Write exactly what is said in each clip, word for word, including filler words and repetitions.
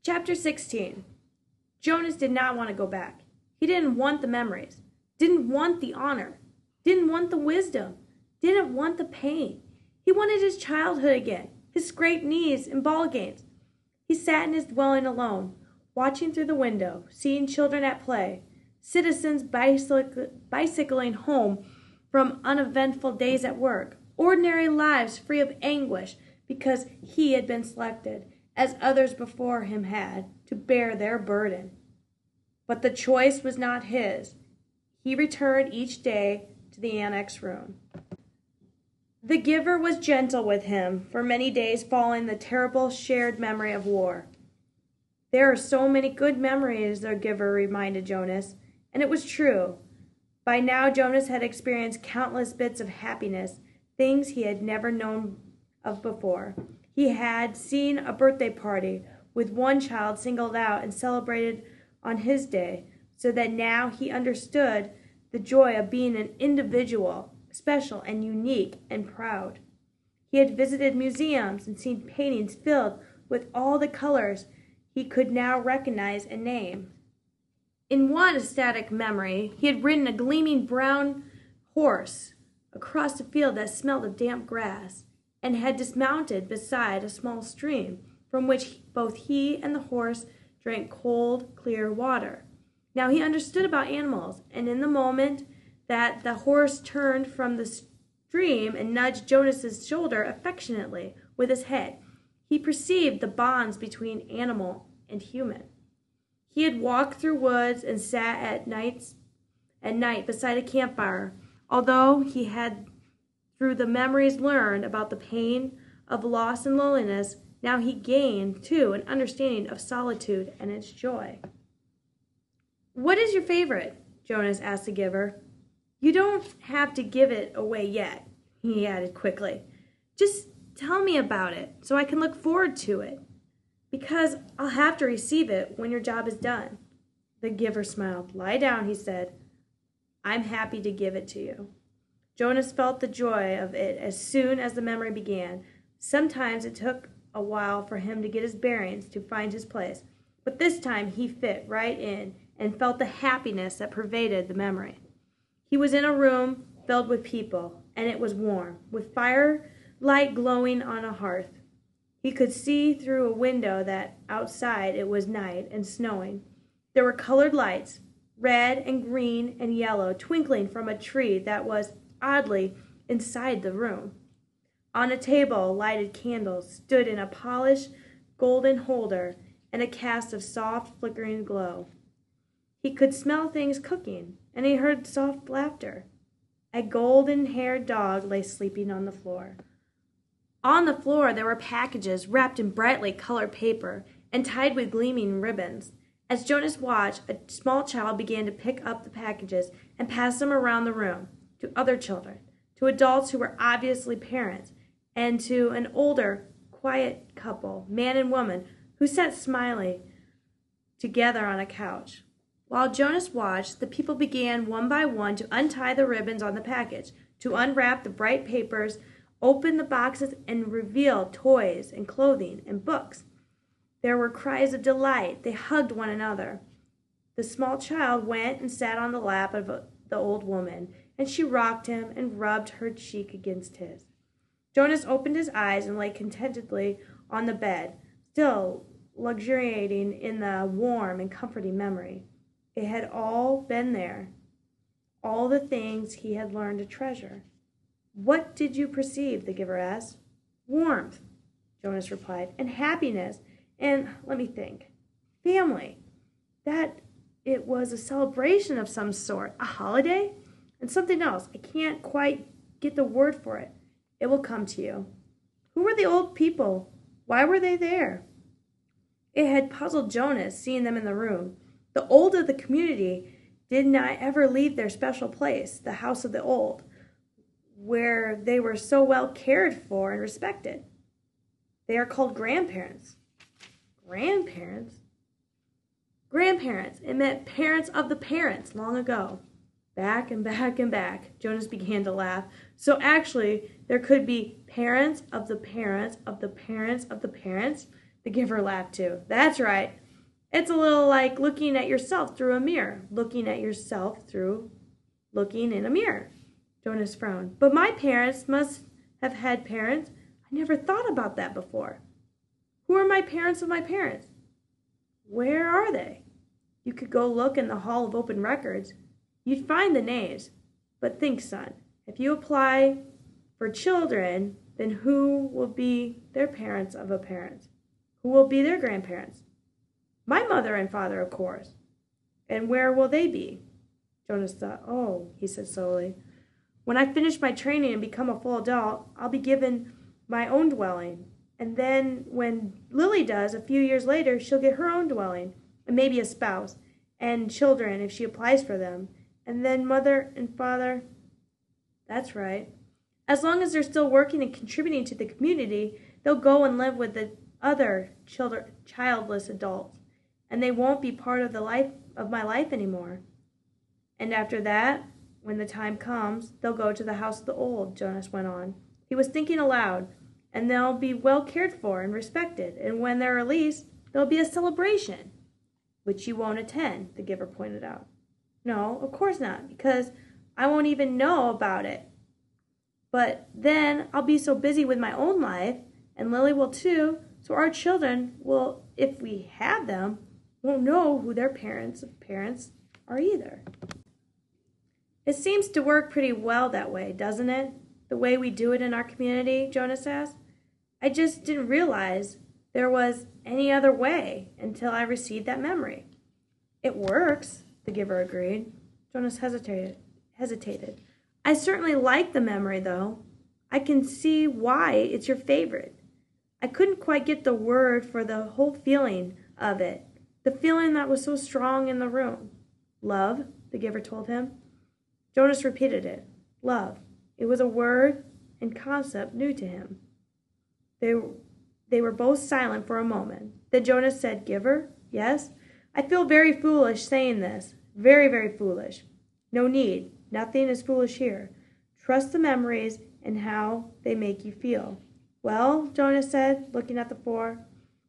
Chapter sixteen. Jonas did not want to go back. He didn't want the memories, didn't want the honor, didn't want the wisdom, didn't want the pain. He wanted his childhood again, his scraped knees and ball games. He sat in his dwelling alone, watching through the window, seeing children at play, citizens bicyc- bicycling home from uneventful days at work, ordinary lives free of anguish because he had been selected, as others before him had, to bear their burden. But the choice was not his. He returned each day to the annex room. The giver was gentle with him for many days following the terrible shared memory of war. There are so many good memories, the giver reminded Jonas, and it was true. By now Jonas had experienced countless bits of happiness, things he had never known of before. He had seen a birthday party with one child singled out and celebrated on his day, so that now he understood the joy of being an individual, special and unique and proud. He had visited museums and seen paintings filled with all the colors he could now recognize and name. In one ecstatic memory, he had ridden a gleaming brown horse across a field that smelled of damp grass, and had dismounted beside a small stream from which both he and the horse drank cold, clear water. Now he understood about animals, and in the moment that the horse turned from the stream and nudged Jonas's shoulder affectionately with his head, he perceived the bonds between animal and human. He had walked through woods and sat at nights at night beside a campfire, although he had through the memories learned about the pain of loss and loneliness. Now he gained, too, an understanding of solitude and its joy. "What is your favorite?" Jonas asked the giver. "You don't have to give it away yet," he added quickly. "Just tell me about it so I can look forward to it, because I'll have to receive it when your job is done." The giver smiled. "Lie down," he said. "I'm happy to give it to you." Jonas felt the joy of it as soon as the memory began. Sometimes it took a while for him to get his bearings, to find his place, but this time he fit right in and felt the happiness that pervaded the memory. He was in a room filled with people, and it was warm, with firelight glowing on a hearth. He could see through a window that outside it was night and snowing. There were colored lights, red and green and yellow, twinkling from a tree that was oddly inside the room. On a table, lighted candles stood in a polished golden holder and a cast of soft, flickering glow. He could smell things cooking, and he heard soft laughter. A golden-haired dog lay sleeping on the floor. On the floor there were packages wrapped in brightly colored paper and tied with gleaming ribbons. As Jonas watched, a small child began to pick up the packages and pass them around the room, to other children, to adults who were obviously parents, and to an older, quiet couple, man and woman, who sat smiling together on a couch. While Jonas watched, the people began one by one to untie the ribbons on the package, to unwrap the bright papers, open the boxes, and reveal toys and clothing and books. There were cries of delight. They hugged one another. The small child went and sat on the lap of the old woman, and she rocked him and rubbed her cheek against his. Jonas opened his eyes and lay contentedly on the bed, still luxuriating in the warm and comforting memory. It had all been there, all the things he had learned to treasure. "What did you perceive?" the giver asked. "Warmth," Jonas replied, "and happiness, and, let me think, family. That it was a celebration of some sort, a holiday, and something else. I can't quite get the word for it. It will come to you." "Who were the old people? Why were they there?" It had puzzled Jonas, seeing them in the room. The old of the community did not ever leave their special place, the house of the old, where they were so well cared for and respected. They are called grandparents. Grandparents? Grandparents. It meant parents of the parents long ago. Back and back and back, Jonas began to laugh. So actually, there could be parents of the parents of the parents of the parents. The giver laughed too. That's right. It's a little like looking at yourself through a mirror. Looking at yourself through looking in a mirror. Jonas frowned. But my parents must have had parents. I never thought about that before. Who are my parents of my parents? Where are they? You could go look in the Hall of Open Records. You'd find the names. But think, son, if you apply for children, then who will be their parents of a parent? Who will be their grandparents? My mother and father, of course. And where will they be? Jonas thought. Oh, he said slowly. When I finish my training and become a full adult, I'll be given my own dwelling. And then when Lily does, a few years later, she'll get her own dwelling, and maybe a spouse, and children if she applies for them. And then mother and father, that's right. As long as they're still working and contributing to the community, they'll go and live with the other children, childless adults, and they won't be part of the life of my life anymore. And after that, when the time comes, they'll go to the house of the old, Jonas went on. He was thinking aloud, and they'll be well cared for and respected, and when they're released, there'll be a celebration, which you won't attend, the giver pointed out. No, of course not, because I won't even know about it. But then I'll be so busy with my own life, and Lily will too, so our children will, if we have them, won't know who their parents' parents are either. It seems to work pretty well that way, doesn't it? The way we do it in our community, Jonas asked. I just didn't realize there was any other way until I received that memory. It works, the giver agreed. Jonas hesitated. hesitated. I certainly like the memory, though. I can see why it's your favorite. I couldn't quite get the word for the whole feeling of it, the feeling that was so strong in the room. Love, the giver told him. Jonas repeated it. Love. It was a word and concept new to him. They, they were both silent for a moment. Then Jonas said, Giver, yes? I feel very foolish saying this. Very, very foolish. No need. Nothing is foolish here. Trust the memories and how they make you feel. Well, Jonas said, looking at the four,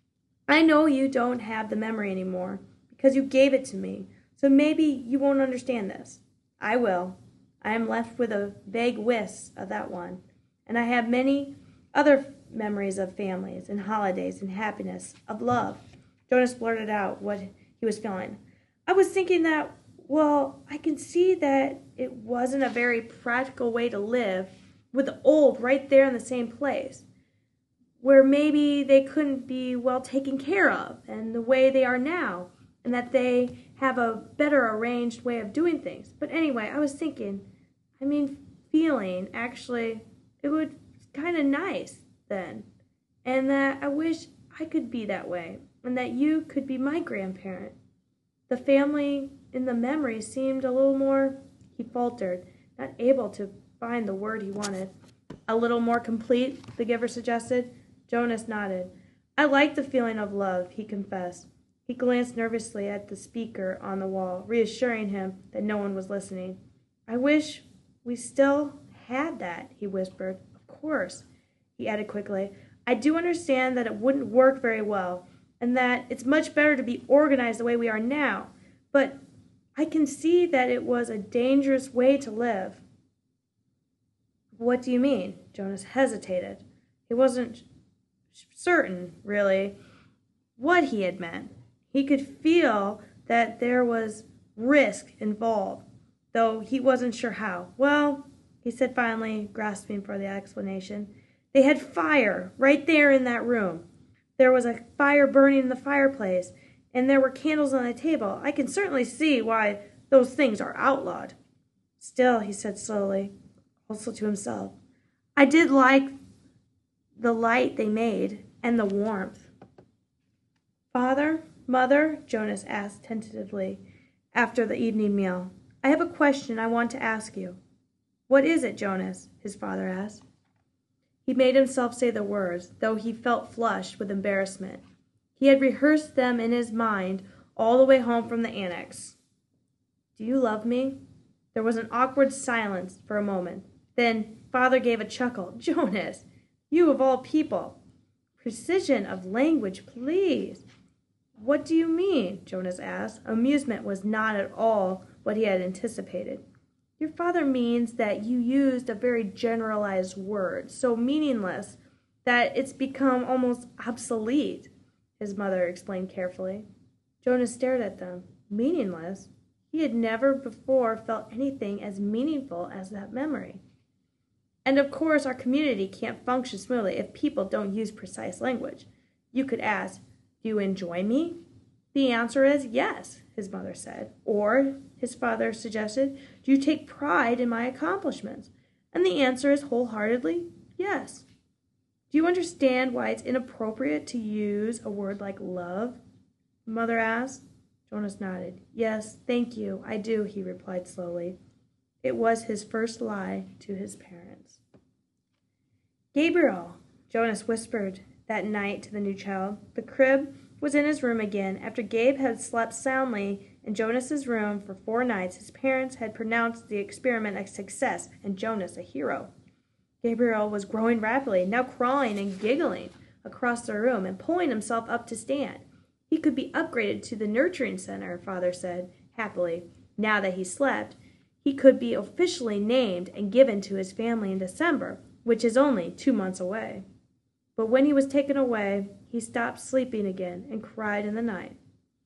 I know you don't have the memory anymore because you gave it to me, so maybe you won't understand this. I will. I am left with a vague wisp of that one, and I have many other memories of families and holidays and happiness, of love. Jonas blurted out what he was feeling. I was thinking that, well, I can see that it wasn't a very practical way to live with the old right there in the same place, where maybe they couldn't be well taken care of and the way they are now, and that they have a better arranged way of doing things. But anyway, I was thinking, I mean, feeling, actually, it would kind of nice then, and that I wish I could be that way, and that you could be my grandparent. The family in the memory seemed a little more, he faltered, not able to find the word he wanted. A little more complete, the giver suggested. Jonas nodded. I like the feeling of love, he confessed. He glanced nervously at the speaker on the wall, reassuring him that no one was listening. I wish we still had that, he whispered. Of course, he added quickly. I do understand that it wouldn't work very well, and that it's much better to be organized the way we are now, but I can see that it was a dangerous way to live. What do you mean? Jonas hesitated. He wasn't certain, really, what he had meant. He could feel that there was risk involved, though he wasn't sure how. Well, he said finally, grasping for the explanation, they had fire right there in that room. There was a fire burning in the fireplace, and there were candles on the table. I can certainly see why those things are outlawed. Still, he said slowly, also to himself, I did like the light they made and the warmth. Father, Mother, Jonas asked tentatively after the evening meal, I have a question I want to ask you. What is it, Jonas? His father asked. He made himself say the words, though he felt flushed with embarrassment. He had rehearsed them in his mind all the way home from the annex. Do you love me? There was an awkward silence for a moment. Then Father gave a chuckle. Jonas, you of all people. Precision of language, please. What do you mean? Jonas asked. Amusement was not at all what he had anticipated. Your father means that you used a very generalized word, so meaningless that it's become almost obsolete, his mother explained carefully. Jonas stared at them. Meaningless? He had never before felt anything as meaningful as that memory. And of course, our community can't function smoothly if people don't use precise language. You could ask, do you enjoy me? The answer is yes, his mother said. Or, his father suggested, do you take pride in my accomplishments? And the answer is wholeheartedly yes. Do you understand why it's inappropriate to use a word like love? Mother asked. Jonas nodded. Yes, thank you, I do, he replied slowly. It was his first lie to his parents. Gabriel, Jonas whispered that night to the new child. The crib was in his room again. After Gabe had slept soundly in Jonas's room for four nights, his parents had pronounced the experiment a success and Jonas a hero. Gabriel was growing rapidly, now crawling and giggling across the room and pulling himself up to stand. He could be upgraded to the nurturing center, Father said, happily. Now that he slept, he could be officially named and given to his family in December, which is only two months away. But when he was taken away, he stopped sleeping again and cried in the night.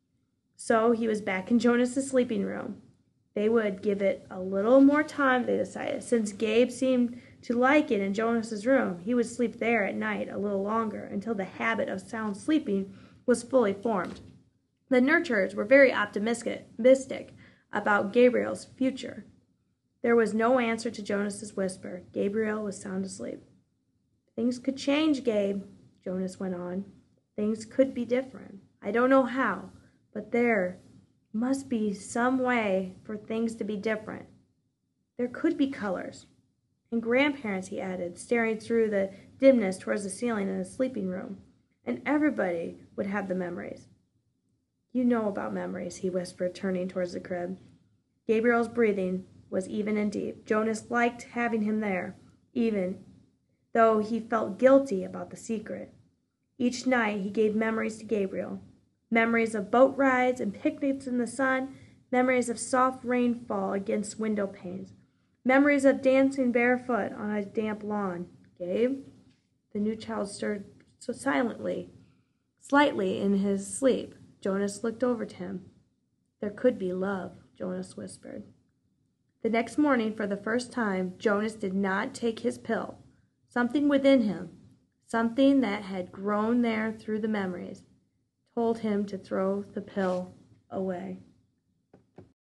So he was back in Jonas's sleeping room. They would give it a little more time, they decided. Since Gabe seemed to like it in Jonas's room, he would sleep there at night a little longer until the habit of sound sleeping was fully formed. The nurturers were very optimistic about Gabriel's future. There was no answer to Jonas's whisper. Gabriel was sound asleep. Things could change, Gabe, Jonas went on. Things could be different. I don't know how, but there must be some way for things to be different. There could be colors. And grandparents, he added, staring through the dimness towards the ceiling in the sleeping room. And everybody would have the memories. You know about memories, he whispered, turning towards the crib. Gabriel's breathing was even and deep. Jonas liked having him there, even though he felt guilty about the secret. Each night he gave memories to Gabriel. Memories of boat rides and picnics in the sun, memories of soft rainfall against window panes, memories of dancing barefoot on a damp lawn. Gabe? The new child stirred so silently, slightly in his sleep. Jonas looked over to him. There could be love, Jonas whispered. The next morning, for the first time, Jonas did not take his pill. Something within him, something that had grown there through the memories, told him to throw the pill away.